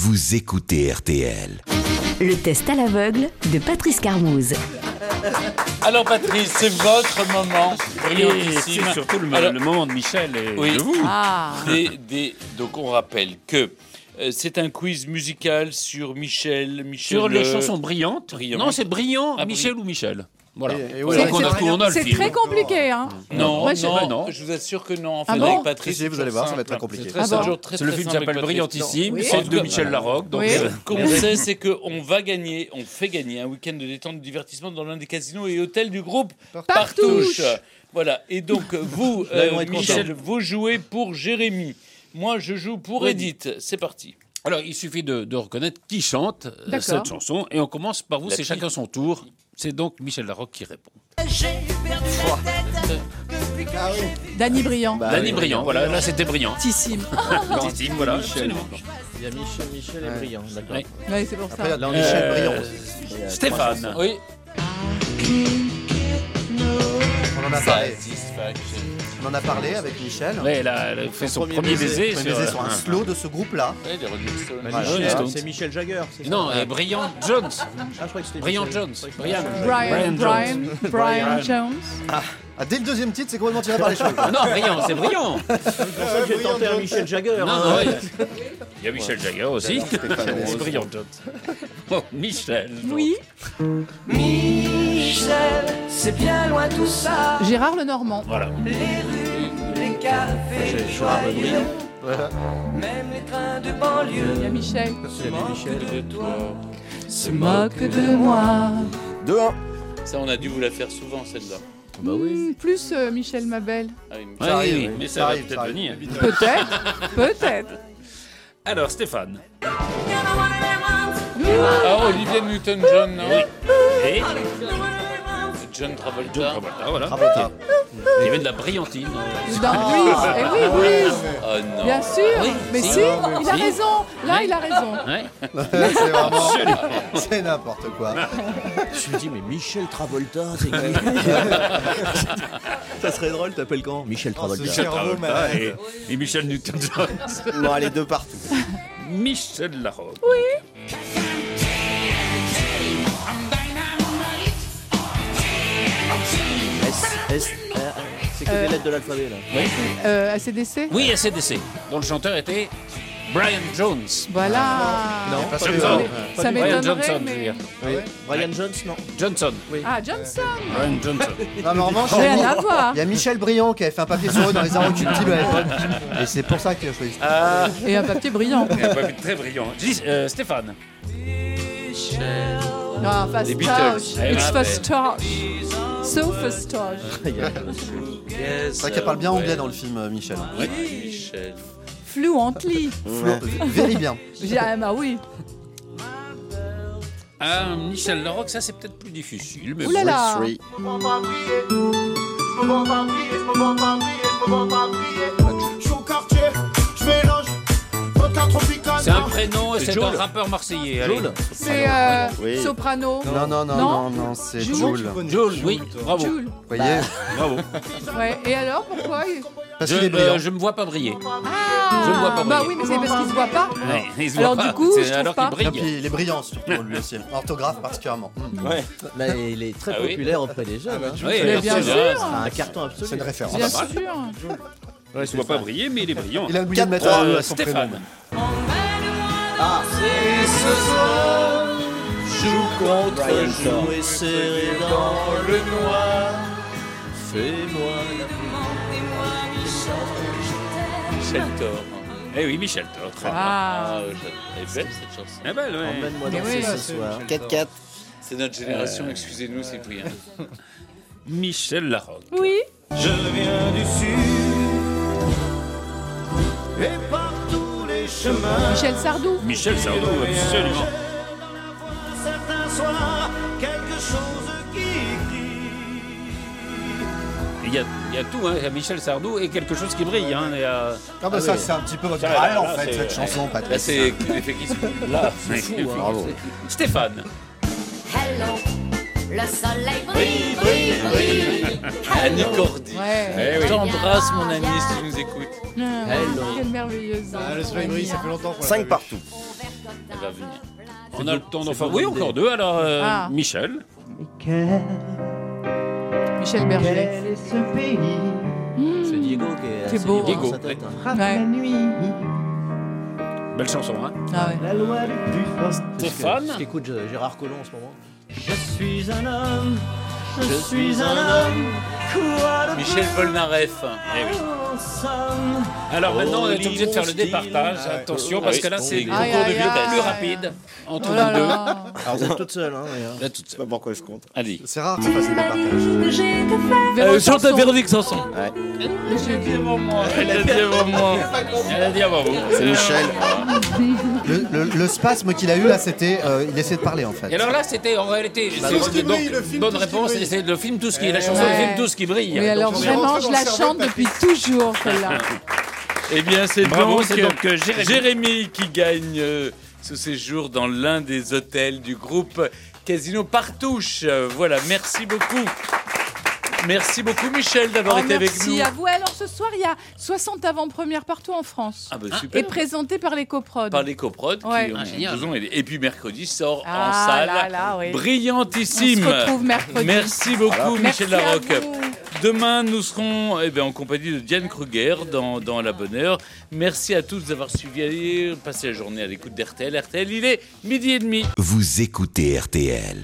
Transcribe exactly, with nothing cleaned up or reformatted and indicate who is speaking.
Speaker 1: vous écoutez R T L.
Speaker 2: Le test à l'aveugle de Patrice Carmouze.
Speaker 3: Alors Patrice, c'est votre moment.
Speaker 4: Et c'est surtout le, Alors, le moment de Michel et
Speaker 3: oui.
Speaker 4: de vous.
Speaker 3: Ah. Des, des, donc on rappelle que euh, c'est un quiz musical sur Michel. Michel
Speaker 4: sur les
Speaker 3: euh,
Speaker 4: chansons brillantes.
Speaker 3: brillantes.
Speaker 4: Non, c'est brillant,
Speaker 3: ah,
Speaker 4: Michel ou Michel. Voilà.
Speaker 5: Et, et voilà.
Speaker 4: C'est, c'est,
Speaker 5: c'est,
Speaker 4: on a le
Speaker 6: c'est
Speaker 4: film.
Speaker 6: très compliqué, hein.
Speaker 3: Non,
Speaker 6: Moi,
Speaker 3: non,
Speaker 6: je...
Speaker 3: non, je vous assure que non. En fait,
Speaker 6: ah bon
Speaker 3: avec Patrice,
Speaker 5: si, si, vous allez voir, ça va être très compliqué.
Speaker 3: C'est, très,
Speaker 6: ah
Speaker 3: c'est,
Speaker 6: bon.
Speaker 3: très,
Speaker 4: c'est le
Speaker 3: très
Speaker 4: film
Speaker 3: simple
Speaker 4: s'appelle Brillantissime,
Speaker 6: oui.
Speaker 4: c'est de Michel Larocque. Donc
Speaker 6: oui.
Speaker 4: euh,
Speaker 3: Ce qu'on sait, c'est qu'on va gagner, on fait gagner un week-end de détente de divertissement dans l'un des casinos et hôtels du groupe Partouche. Partouche. Voilà. Et donc, vous, euh, Michel, vous jouez pour Jérémy. Moi, je joue pour oui. Edith. C'est parti.
Speaker 4: Alors, il suffit de, de reconnaître qui chante
Speaker 6: D'accord.
Speaker 4: cette chanson. Et on commence par vous,
Speaker 3: La
Speaker 4: c'est
Speaker 3: fille.
Speaker 4: chacun son tour. C'est donc Michel Larocque qui répond.
Speaker 7: J'ai perdu la tête depuis que
Speaker 5: Ah oui.
Speaker 6: Danny Briand.
Speaker 5: Bah,
Speaker 4: Danny
Speaker 5: oui,
Speaker 4: Briand, voilà, là c'était brillant.
Speaker 6: Tissime.
Speaker 4: Tissime, voilà, absolument.
Speaker 8: Il y a Michel, Michel et
Speaker 5: Ouais.
Speaker 8: Briand, d'accord.
Speaker 4: Oui.
Speaker 6: Oui, c'est pour
Speaker 5: Après, il y
Speaker 6: ça.
Speaker 5: a de Michel
Speaker 4: Euh,
Speaker 5: Briand aussi.
Speaker 4: Stéphane.
Speaker 3: Oui.
Speaker 5: On en a parlé.
Speaker 3: Satisfaction.
Speaker 5: On en a parlé avec Michel.
Speaker 4: Ouais, elle a, elle a fait son,
Speaker 8: premier
Speaker 4: premier
Speaker 8: baiser.
Speaker 4: baiser,
Speaker 5: On
Speaker 4: sur,
Speaker 5: est sur un
Speaker 4: euh,
Speaker 5: slow de ce groupe-là.
Speaker 3: Oui, les Rolling Stones.
Speaker 8: Bah,
Speaker 5: Voilà.
Speaker 8: Michel,
Speaker 4: Stones.
Speaker 8: c'est Michel Jagger, c'est ça?
Speaker 4: Non, et Brian Jones.
Speaker 8: Ah, je crois que c'était
Speaker 4: Brian
Speaker 8: Michel.
Speaker 4: Jones.
Speaker 8: Je crois que
Speaker 4: Brian.
Speaker 8: c'était
Speaker 6: Brian, Brian, Brian,
Speaker 4: Brian.
Speaker 6: Jones.
Speaker 5: Ah, dès le deuxième titre, c'est complètement tiré par les cheveux.
Speaker 4: Ah non, Brian, c'est brillant.
Speaker 8: C'est pour ça que j'ai tenté un Michel Jagger.
Speaker 4: Non,
Speaker 8: hein.
Speaker 4: non, ouais. Il y a Michel Jagger aussi. C'est Brian Jones. Oh, Michel.
Speaker 6: Oui.
Speaker 7: Michel, c'est bien loin tout ça.
Speaker 6: Gérard Lenormand.
Speaker 4: Voilà.
Speaker 7: Les rues, les cafés,
Speaker 8: J'ai Gérard
Speaker 7: joyeux,
Speaker 8: Lenormand.
Speaker 5: Voilà.
Speaker 7: même les trains de
Speaker 6: Il y a
Speaker 7: banlieue
Speaker 6: Michel.
Speaker 8: Il y avait Michel.
Speaker 3: De toi.
Speaker 6: Se moque de moi.
Speaker 5: deux un.
Speaker 3: Ça, on a dû vous la faire souvent, celle-là.
Speaker 8: Bah oui.
Speaker 6: Hmm, plus euh, Michel Mabel.
Speaker 3: Ah, oui,
Speaker 4: Ouais,
Speaker 5: Ça
Speaker 4: oui,
Speaker 5: arrive,
Speaker 4: oui,
Speaker 5: oui.
Speaker 4: mais
Speaker 5: Ça
Speaker 4: ça va
Speaker 5: arrive,
Speaker 4: peut-être
Speaker 5: ça arrive.
Speaker 4: venir.
Speaker 6: Peut-être. Peut-être.
Speaker 4: Alors, Stéphane.
Speaker 3: Ah, Olivia Newton-John, non
Speaker 4: Et
Speaker 3: John Travolta.
Speaker 4: John Travolta, voilà.
Speaker 5: Travolta.
Speaker 4: Il y avait de la brillantine.
Speaker 6: Dans Grease. Eh oui, Grease.
Speaker 3: Oh non.
Speaker 6: Bien sûr.
Speaker 4: Oui,
Speaker 6: Mais
Speaker 4: si.
Speaker 6: si, il a
Speaker 4: Si.
Speaker 6: raison. Là, il a raison.
Speaker 4: Ouais.
Speaker 5: C'est vraiment. C'est n'importe quoi.
Speaker 8: Je me dis, mais Michel Travolta, c'est qui? Ça serait drôle, t'appelles quand? Michel Travolta.
Speaker 5: ce cher homme,
Speaker 4: Travolta
Speaker 5: euh,
Speaker 4: et, et Michel Newton-John.
Speaker 5: Non, les deux partout.
Speaker 4: Michel Larocque.
Speaker 8: S, S, R, c'est que
Speaker 6: Euh.
Speaker 8: des lettres de l'alphabet, là.
Speaker 6: Euh, A C D C.
Speaker 4: Oui, A C D C, dont le chanteur était Brian Jones.
Speaker 6: Voilà.
Speaker 8: Non,
Speaker 5: Pas
Speaker 8: pas
Speaker 5: sûr.
Speaker 8: du tout.
Speaker 5: Non.
Speaker 8: Pas
Speaker 6: Ça
Speaker 8: du tout.
Speaker 4: Brian
Speaker 6: m'étonnerait,
Speaker 4: Johnson, je veux
Speaker 6: mais...
Speaker 4: dire.
Speaker 8: Oui. Brian Jones, non.
Speaker 4: Johnson.
Speaker 6: Ah, Johnson.
Speaker 4: Brian Johnson.
Speaker 5: Non, mais en revanche, il y a-
Speaker 6: Rien à voir.
Speaker 5: il y a Michel Briand qui avait fait un papier sur eux dans les Inrecuptibles à l'époque. Et c'est pour ça qu'il a choisi.
Speaker 4: Ah,
Speaker 6: Et un papier brillant.
Speaker 4: il a pas vu très brillant. Dis, euh, Stéphane.
Speaker 6: Ah, fast
Speaker 3: Les Beatles.
Speaker 6: touch.
Speaker 3: Eh
Speaker 6: It's
Speaker 3: ben,
Speaker 6: fast touch. So fast touch.
Speaker 3: Yes,
Speaker 5: C'est vrai qu'elle parle bien anglais dans le film, euh, Michel.
Speaker 3: Oui, Michel.
Speaker 6: Fluently.
Speaker 5: Flo- Very bien.
Speaker 6: J'ai ah, bah oui.
Speaker 4: Ah, Michel Larocque, ça c'est peut-être plus difficile. Mais
Speaker 6: Ouh là
Speaker 4: bon.
Speaker 6: là.
Speaker 5: Three.
Speaker 4: C'est un prénom et
Speaker 8: C'est
Speaker 4: c'est
Speaker 8: Joule.
Speaker 4: un rappeur marseillais. allez.
Speaker 8: Joule.
Speaker 6: C'est euh,
Speaker 5: Oui.
Speaker 6: soprano.
Speaker 5: Non, non, non,
Speaker 6: Non.
Speaker 5: non, non, c'est
Speaker 6: Joule.
Speaker 5: Joule.
Speaker 4: Joule, oui, bravo.
Speaker 6: Joule.
Speaker 5: Vous voyez
Speaker 4: Bravo.
Speaker 6: Ouais. Et alors, pourquoi il-
Speaker 5: Parce
Speaker 4: Je,
Speaker 5: qu'il est
Speaker 4: euh,
Speaker 5: brillant.
Speaker 4: je me vois pas briller.
Speaker 6: Ah.
Speaker 4: Je ne vois pas
Speaker 6: Bah
Speaker 4: briller.
Speaker 6: oui, mais c'est parce qu'il se voit pas.
Speaker 4: Ouais, il se
Speaker 6: Alors,
Speaker 4: voit
Speaker 6: du
Speaker 4: pas.
Speaker 6: coup,
Speaker 4: C'est
Speaker 6: je trouve
Speaker 4: alors
Speaker 6: pas.
Speaker 4: qu'il
Speaker 5: Et puis
Speaker 4: brille.
Speaker 5: il est brillant surtout lui aussi. Orthographe particulièrement. Mm.
Speaker 8: Ouais. Bah, il est très
Speaker 3: Ah oui.
Speaker 8: populaire auprès des jeunes. hein.
Speaker 4: Oui,
Speaker 6: Mais bien
Speaker 4: sûr.
Speaker 6: sûr.
Speaker 8: C'est un carton absolu.
Speaker 5: C'est une référence.
Speaker 6: Bien
Speaker 4: pas mal.
Speaker 6: sûr.
Speaker 4: Il se voit pas briller, mais il est brillant.
Speaker 5: Il a oublié de mettre un E
Speaker 4: Euh,
Speaker 5: à son prénom.
Speaker 4: Stéphane.
Speaker 7: Et ce soir,
Speaker 3: Joue contre
Speaker 8: Brian
Speaker 3: joue
Speaker 8: Jones.
Speaker 3: et serré dans le noir.
Speaker 8: Fais-moi
Speaker 3: Michel Thor.
Speaker 4: Eh oui, Michel Thor.
Speaker 6: Ah.
Speaker 3: Ah, elle est belle cette chanson.
Speaker 4: Eh ben, ouais.
Speaker 8: Emmène-moi
Speaker 6: Mais
Speaker 8: danser
Speaker 6: oui.
Speaker 8: ce soir.
Speaker 5: quatre quatre.
Speaker 3: C'est notre génération, excusez-nous, c'est Cyprien.
Speaker 4: Michel Larocque.
Speaker 6: Oui.
Speaker 7: je viens du sud. Et par tous les chemins,
Speaker 6: Michel Sardou.
Speaker 4: Michel Sardou, absolument.
Speaker 7: certains soirs, quelque chose qui crie.
Speaker 4: Il y a, il y a tout, hein. Il y a Michel Sardou et quelque chose qui brille. Hein. Il y a...
Speaker 5: Ah bah ça c'est un petit peu votre
Speaker 4: Ça,
Speaker 5: graal
Speaker 4: là,
Speaker 5: en
Speaker 4: là,
Speaker 5: fait
Speaker 4: c'est-
Speaker 5: cette chanson
Speaker 3: Là,
Speaker 5: Patrick.
Speaker 3: c'est l'effet qui se
Speaker 4: Là,
Speaker 8: C'est fou, hein.
Speaker 5: Bravo.
Speaker 4: Stéphane.
Speaker 9: Hello, le soleil
Speaker 3: brille,
Speaker 9: brille,
Speaker 3: brille,
Speaker 9: brille, brille.
Speaker 3: Annie Cordy.
Speaker 6: Ouais.
Speaker 4: Eh oui.
Speaker 3: Je t'embrasse, mon ami, si tu nous écoutes.
Speaker 6: Ah,
Speaker 8: Hello.
Speaker 6: Quelle merveilleuse.
Speaker 5: Ah, le soleil brille, ça fait longtemps qu'on l'a
Speaker 8: cinq
Speaker 5: pas vu.
Speaker 8: partout.
Speaker 3: Elle va venir.
Speaker 4: On a le temps d'en faire. Oui, encore deux. Alors, euh,
Speaker 6: Ah.
Speaker 4: Michel.
Speaker 6: Michel Berger.
Speaker 8: C'est Diego qui est.
Speaker 6: C'est
Speaker 8: assez
Speaker 6: beau,
Speaker 8: libre
Speaker 4: hein.
Speaker 8: dans sa tête, hein.
Speaker 6: Ouais.
Speaker 4: Belle chanson, hein.
Speaker 6: Ah ouais.
Speaker 4: Stéphane.
Speaker 8: Je t'écoute euh, Gérard Collomb en ce moment.
Speaker 5: Je suis un homme.
Speaker 3: Michel Polnareff.
Speaker 4: Eh oui. Alors maintenant, on est obligé de faire le départage. Attention, parce que là, c'est le
Speaker 6: Aïe,
Speaker 4: concours de
Speaker 6: aïe,
Speaker 4: vie
Speaker 6: aïe.
Speaker 4: plus rapide entre
Speaker 6: Oh là
Speaker 4: vous deux.
Speaker 6: là.
Speaker 8: Alors vous êtes toute seule, hein. et, euh,
Speaker 4: Là, tout de suite.
Speaker 10: Pas pourquoi je compte.
Speaker 4: Allez.
Speaker 5: C'est rare que ça fasse des partages.
Speaker 6: Véro
Speaker 3: Euh, chante
Speaker 6: Sanson.
Speaker 3: Véronique Sanson.
Speaker 6: J'ai dit.
Speaker 4: Elle a dit avant moi. Elle a dit avant vous.
Speaker 10: C'est Michel.
Speaker 5: Le, le, le spasme qu'il a eu là, c'était. euh, il essayait de parler en fait.
Speaker 4: Et alors là, c'était en réalité. c'est-
Speaker 10: Tout ce qui
Speaker 4: donc,
Speaker 10: brille, le film
Speaker 4: bonne
Speaker 10: Tout ce qui
Speaker 4: réponse,
Speaker 10: brille.
Speaker 4: c'est le film Tout ce qui est. La chanson
Speaker 6: Ouais.
Speaker 4: du film Tout ce qui brille.
Speaker 6: Oui, alors
Speaker 10: Donc, on est
Speaker 6: vraiment,
Speaker 10: rentré
Speaker 6: je
Speaker 10: dans
Speaker 6: la
Speaker 10: le cerveau
Speaker 6: chante
Speaker 10: de
Speaker 6: depuis toujours, celle-là.
Speaker 3: Eh bien, c'est
Speaker 4: Bravo,
Speaker 3: donc,
Speaker 4: c'est donc, euh, Jérémy.
Speaker 3: Jérémy qui gagne euh, ce séjour dans l'un des hôtels du groupe Casino Partouche. Euh, voilà, merci beaucoup. Merci beaucoup, Michel, d'avoir
Speaker 6: Oh,
Speaker 3: été avec
Speaker 6: merci
Speaker 3: nous.
Speaker 6: à vous. Alors ce soir, il y a soixante avant-premières partout en France.
Speaker 3: Ah, bah,
Speaker 6: Et
Speaker 3: super.
Speaker 6: présenté par les coprods.
Speaker 3: Par les coprods
Speaker 6: Ouais.
Speaker 3: qui ont
Speaker 4: Ah, génial.
Speaker 3: nous ont aidés. Et puis mercredi sort
Speaker 6: Ah,
Speaker 3: en salle.
Speaker 6: là, là, oui.
Speaker 3: Brillantissime.
Speaker 6: On se retrouve mercredi.
Speaker 3: Merci beaucoup,
Speaker 6: Merci
Speaker 3: Michel
Speaker 6: à
Speaker 3: Larocque.
Speaker 6: vous.
Speaker 3: Demain, nous serons eh bien, en compagnie de Diane Kruger dans, dans La Bonne Heure. Merci à tous d'avoir suivi. Allez, passez la journée à l'écoute d'R T L. R T L, il est midi et demi.
Speaker 1: Vous écoutez R T L.